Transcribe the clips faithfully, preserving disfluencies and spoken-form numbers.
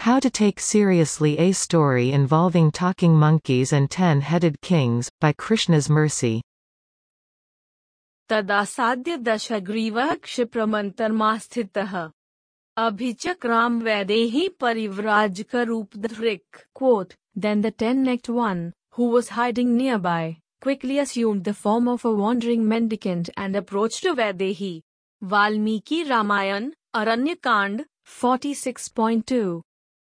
How to Take Seriously a Story Involving Talking Monkeys and Ten-Headed Kings, by Krishna's Mercy. तदासाद्य दशग्रीवः क्षिप्रमन्तर्मास्थितः अभिचक्राम Vaidehi परिव्राजकरूपधृक्. Quote, Then the ten-necked one, who was hiding nearby, quickly assumed the form of a wandering mendicant and approached Vaidehi. Valmiki Ramayan, Aranyakand, forty-six point two.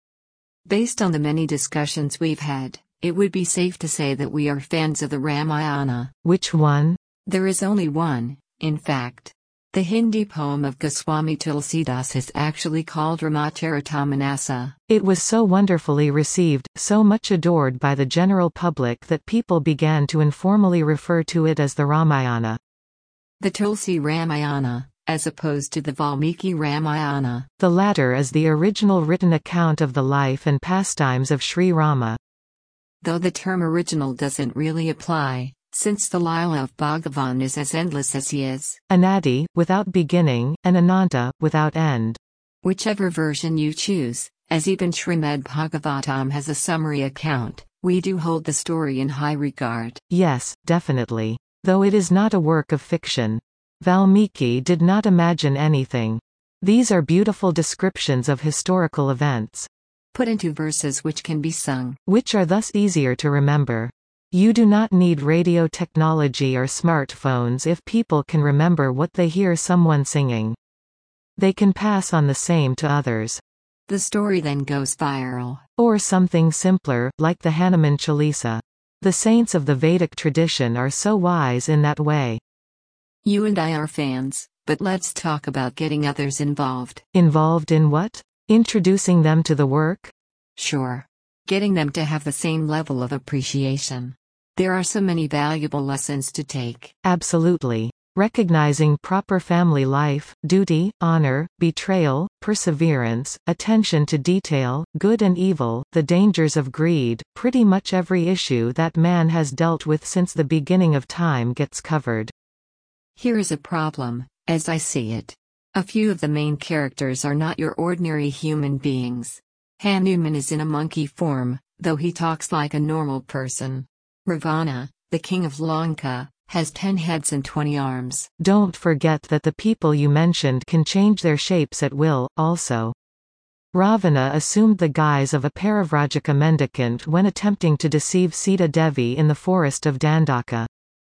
Based on the many discussions we've had, it would be safe to say that we are fans of the Ramayana. Which one? There is only one, in fact. The Hindi poem of Goswami Tulsidas is actually called Ramacharitamanasa. It was so wonderfully received, so much adored by the general public that people began to informally refer to it as the Ramayana. The Tulsi Ramayana, as opposed to the Valmiki Ramayana. The latter is the original written account of the life and pastimes of Sri Rama. Though the term original doesn't really apply, since the Lila of Bhagavan is as endless as he is. Anadi, without beginning, and Ananta, without end. Whichever version you choose, as even Srimad Bhagavatam has a summary account, we do hold the story in high regard. Yes, definitely. Though it is not a work of fiction. Valmiki did not imagine anything. These are beautiful descriptions of historical events, put into verses which can be sung, which are thus easier to remember. You do not need radio technology or smartphones if people can remember what they hear someone singing. They can pass on the same to others. The story then goes viral. Or something simpler, like the Hanuman Chalisa. The saints of the Vedic tradition are so wise in that way. You and I are fans, but let's talk about getting others involved. Involved in what? Introducing them to the work? Sure. Getting them to have the same level of appreciation. There are so many valuable lessons to take. Absolutely. Recognizing proper family life, duty, honor, betrayal, perseverance, attention to detail, good and evil, the dangers of greed, pretty much every issue that man has dealt with since the beginning of time gets covered. Here is a problem, as I see it. A few of the main characters are not your ordinary human beings. Hanuman is in a monkey form, though he talks like a normal person. Ravana, the king of Lanka, has ten heads and twenty arms. Don't forget that the people you mentioned can change their shapes at will, also. Ravana assumed the guise of a Parivrajaka mendicant when attempting to deceive Sita Devi in the forest of Dandaka.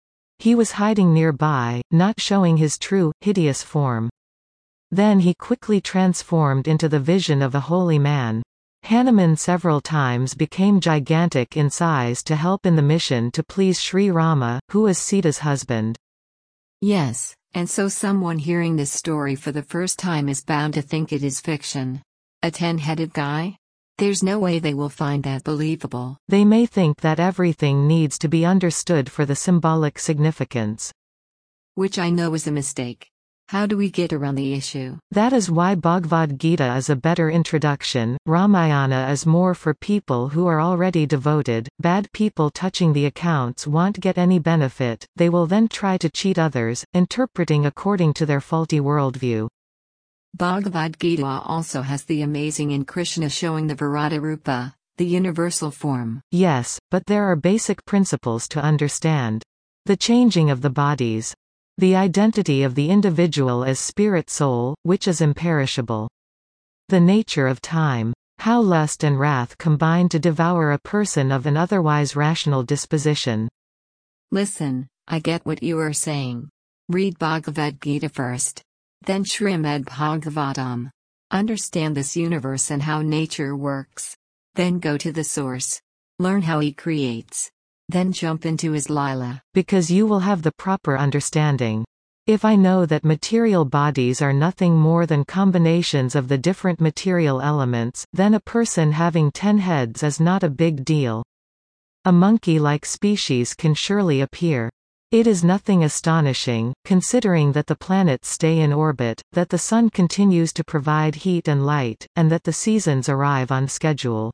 He was hiding nearby, not showing his true, hideous form. Then he quickly transformed into the vision of a holy man. Hanuman several times became gigantic in size to help in the mission to please Sri Rama, who is Sita's husband. Yes, and so someone hearing this story for the first time is bound to think it is fiction. A ten-headed guy? There's no way they will find that believable. They may think that everything needs to be understood for the symbolic significance. Which I know is a mistake. How do we get around the issue? That is why Bhagavad Gita is a better introduction. Ramayana is more for people who are already devoted. Bad people touching the accounts won't get any benefit, they will then try to cheat others, interpreting according to their faulty worldview. Bhagavad Gita also has the amazing in Krishna showing the Virata Rupa, the universal form. Yes, but there are basic principles to understand. The changing of the bodies. The identity of the individual as spirit-soul, which is imperishable. The nature of time. How lust and wrath combine to devour a person of an otherwise rational disposition. Listen, I get what you are saying. Read Bhagavad Gita first. Then Srimad Bhagavatam. Understand this universe and how nature works. Then go to the source. Learn how he creates. Then jump into his lila. Because you will have the proper understanding. If I know that material bodies are nothing more than combinations of the different material elements, then a person having ten heads is not a big deal. A monkey-like species can surely appear. It is nothing astonishing, considering that the planets stay in orbit, that the sun continues to provide heat and light, and that the seasons arrive on schedule.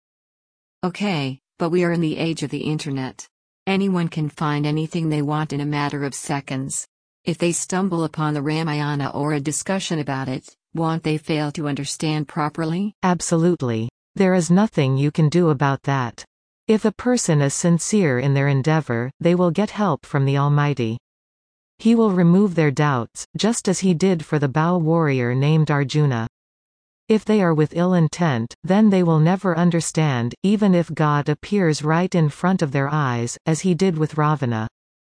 Okay, but we are in the age of the internet. Anyone can find anything they want in a matter of seconds. If they stumble upon the Ramayana or a discussion about it, won't they fail to understand properly? Absolutely. There is nothing you can do about that. If a person is sincere in their endeavor, they will get help from the Almighty. He will remove their doubts, just as he did for the bow warrior named Arjuna. If they are with ill intent, then they will never understand, even if God appears right in front of their eyes, as he did with Ravana.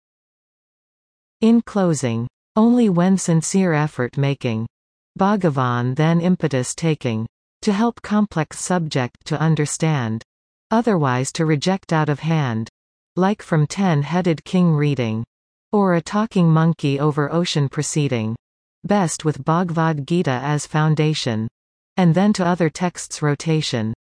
In closing, only when sincere effort making, Bhagavan then impetus taking, to help complex subject to understand, otherwise to reject out of hand, like from ten-headed king reading, or a talking monkey over ocean proceeding, best with Bhagavad Gita as foundation, and then to other texts rotation.